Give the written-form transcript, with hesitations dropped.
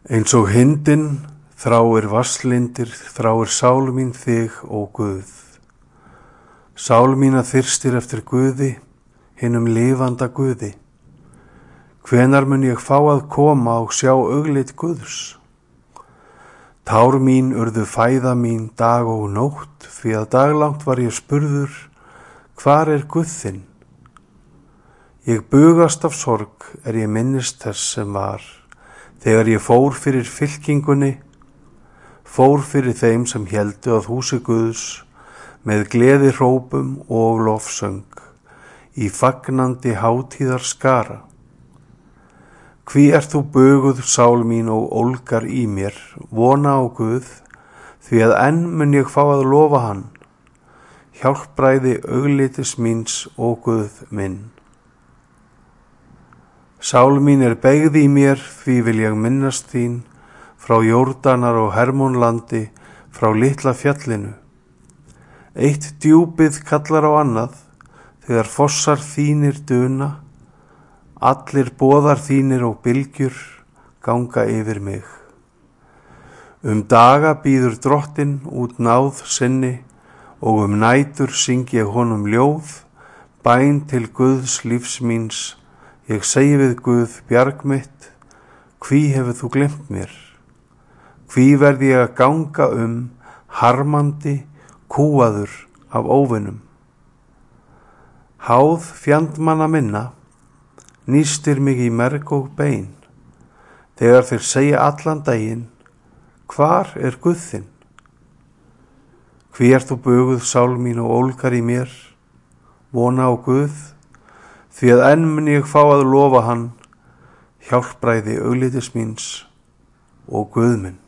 Eins og hindin þráir vatnslindir, þráir sál mín þig, ó Guð. Sál mín að þyrstir eftir Guði, hinum lifanda Guði. Hvenær mun ég fá að koma og sjá auglit Guðs? Tár mín urðu fæða mín dag og nótt, því að daglangt var ég spurður, hvar er Guð þinn? Ég bugast af sorg ég minnist þess sem var, þegar ég fór fyrir fylkingunni, fór fyrir þeim sem héldu að húsi Guðs, með gleði hrópum og lofsöng, í fagnandi hátíðar skara. Hví ert þú buguð, sál mín, og ólgar í mér, vona á Guð, því að enn mun ég fá að lofa hann, hjálpræði auglitis míns, ó Guð minn. Sál mín beygð í mér, því vil ég minnast þín, frá Jórdanar og Hermónlandi, frá litla fjallinu. Eitt djúpið kallar á annað, þegar fossar þínir duna, allir boðar þínir og bylgjur ganga yfir mig. Daga býður Drottinn út náð sinni, og nætur syng ég honum ljóð, bæn til Guðs lífs míns. Ég segi við Guð, bjarg mitt, hví hefur þú gleymt mér? Hví verð ég að ganga harmandi, kúaður af óvinum? Háð fjandmanna minna nístir mig í merg og bein, þegar þeir segja allan daginn, hvar er Guð þinn? Hví ert þú buguð, sál mín, og ólgar í mér, vona á Guð, því að enn mun ég fá að lofa hann, hjálpræði auglitis míns, og Guð minn.